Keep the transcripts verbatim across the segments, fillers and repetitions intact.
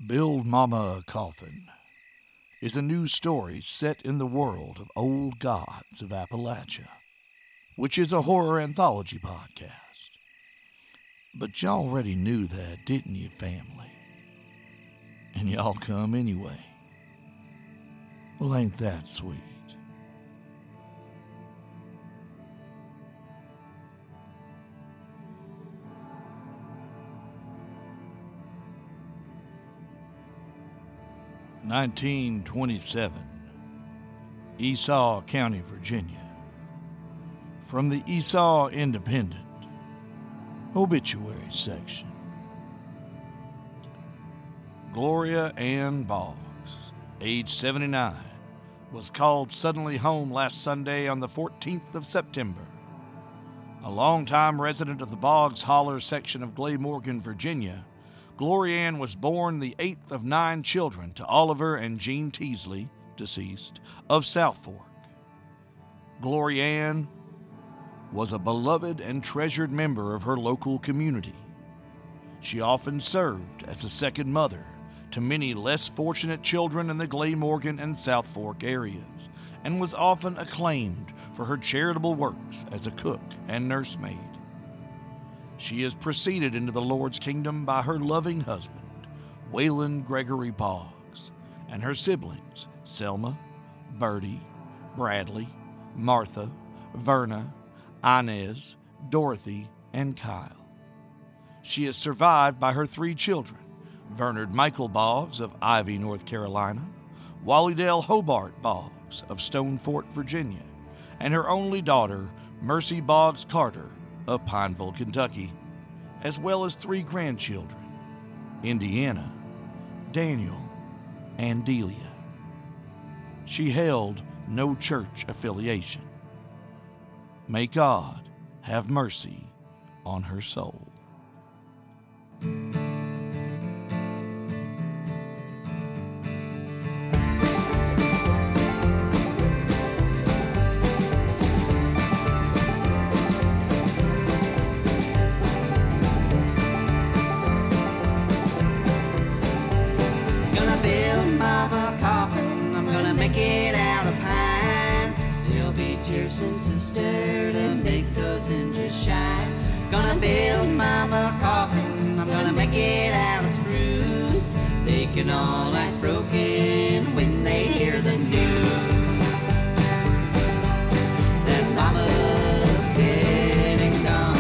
Build Mama a Coffin is a new story set in the world of old gods of Appalachia, which is a horror anthology podcast. But y'all already knew that, didn't you, family? And y'all come anyway. Well, ain't that sweet? nineteen twenty-seven, Esau County, Virginia. From the Esau Independent obituary section. Gloria Ann Boggs, age seventy-nine, was called suddenly home last Sunday on the fourteenth of September. A longtime resident of the Boggs Holler section of Glamorgan, Virginia, Gloria Ann was born the eighth of nine children to Oliver and Jean Teasley, deceased, of South Fork. Gloria Ann was a beloved and treasured member of her local community. She often served as a second mother to many less fortunate children in the Glamorgan and South Fork areas, and was often acclaimed for her charitable works as a cook and nursemaid. She is preceded into the Lord's kingdom by her loving husband, Waylon Gregory Boggs, and her siblings, Selma, Bertie, Bradley, Martha, Verna, Inez, Dorothy, and Kyle. She is survived by her three children, Bernard Michael Boggs of Ivy, North Carolina, Wallydale Hobart Boggs of Stone Fort, Virginia, and her only daughter, Mercy Boggs Carter of Pineville, Kentucky, as well as three grandchildren, Indiana, Daniel, and Delia. She held no church affiliation. May God have mercy on her soul. And sister to make those hinges shine. Gonna build mama a coffin, I'm gonna make it out of spruce. They can all act broken when they hear the news that mama's getting gone.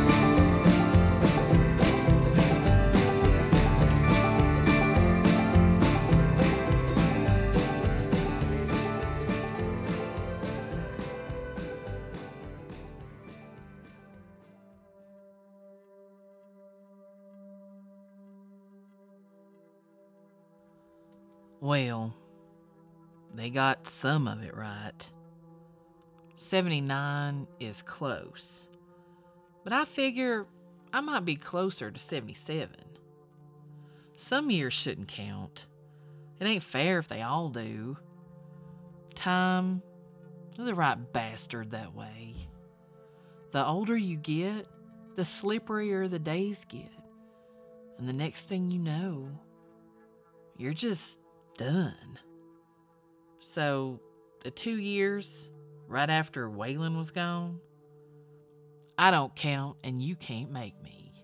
Well, they got some of it right. seventy-nine is close, but I figure I might be closer to seventy-seven. Some years shouldn't count. It ain't fair if they all do. Time is the right bastard that way. The older you get, the slipperier the days get. And the next thing you know, you're just done. So, the two years right after Waylon was gone, I don't count and you can't make me.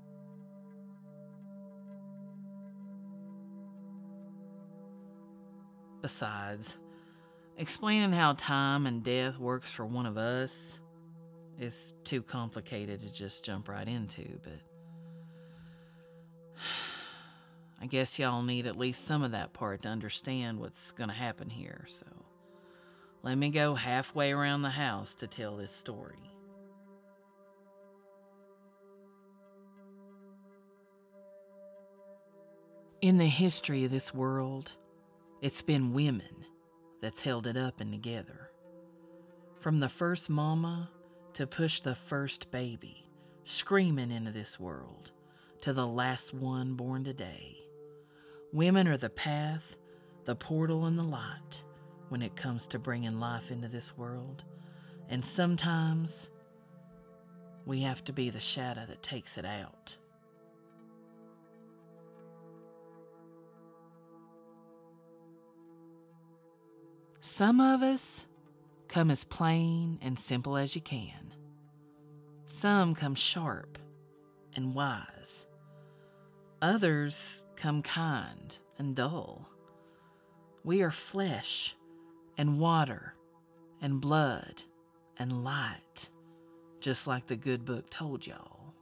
Besides, explaining how time and death works for one of us is too complicated to just jump right into, but I guess y'all need at least some of that part to understand what's gonna happen here, so let me go halfway around the house to tell this story. In the history of this world, it's been women that's held it up and together. From the first mama to push the first baby, screaming into this world, to the last one born today. Women are the path, the portal, and the light when it comes to bringing life into this world. And sometimes we have to be the shadow that takes it out. Some of us come as plain and simple as you can. Some come sharp and wise. Others come kind and dull. We are flesh and water and blood and light, just like the good book told y'all.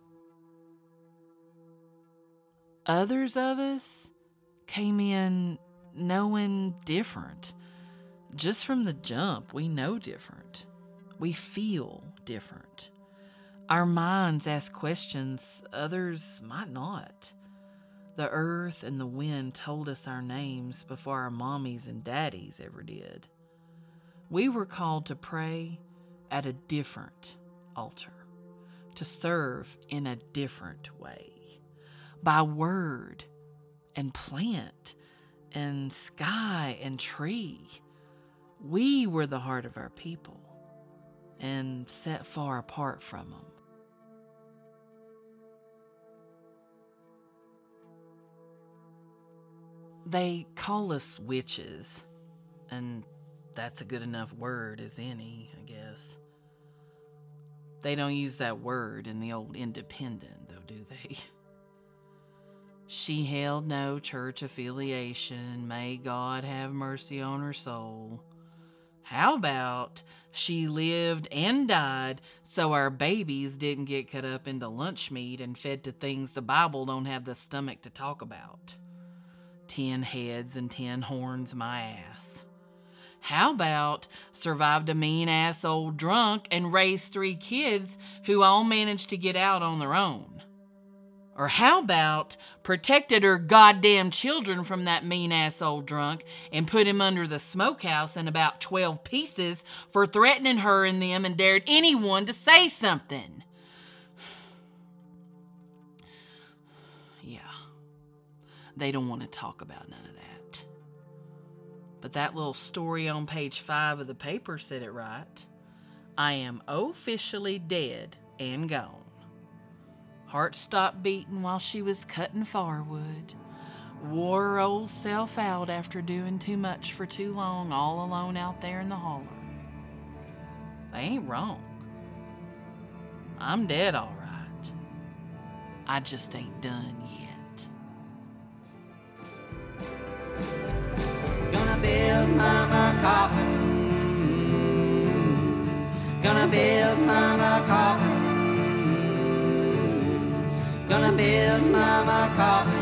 Others of us came in knowing different. Just from the jump, we know different. We feel different. Our minds ask questions others might not. The earth and the wind told us our names before our mommies and daddies ever did. We were called to pray at a different altar, to serve in a different way, by word and plant and sky and tree. We were the heart of our people and set far apart from them. They call us witches, and that's a good enough word as any, I guess. They don't use that word in the old Independent, though, do they? She held no church affiliation. May God have mercy on her soul. How about she lived and died so our babies didn't get cut up into lunch meat and fed to things the Bible don't have the stomach to talk about? Ten heads and ten horns, my ass. How about survived a mean-ass old drunk and raised three kids who all managed to get out on their own? Or how about protected her goddamn children from that mean-ass old drunk and put him under the smokehouse in about twelve pieces for threatening her and them and dared anyone to say something? Yeah, they don't want to talk about none of that. But that little story on page five of the paper said it right. I am officially dead and gone. Heart stopped beating while she was cutting firewood. Wore her old self out after doing too much for too long, all alone out there in the holler. They ain't wrong. I'm dead all right. I just ain't done yet. Gonna build mama coffin. Gonna build mama coffin. Gonna build mama coffin.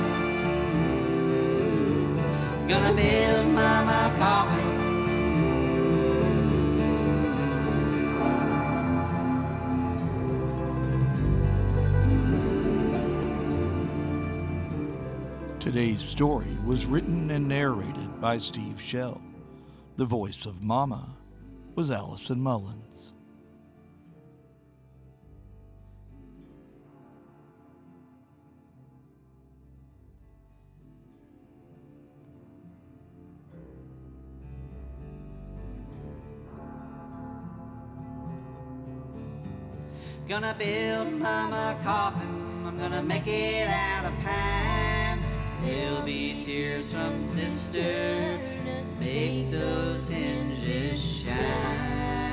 Gonna build mama coffin. Today's story was written and narrated by Steve Shell. The voice of Mama was Allison Mullins. Gonna build mama coffin. I'm gonna make it out of pine. There'll be tears from sister. Make those hinges shine.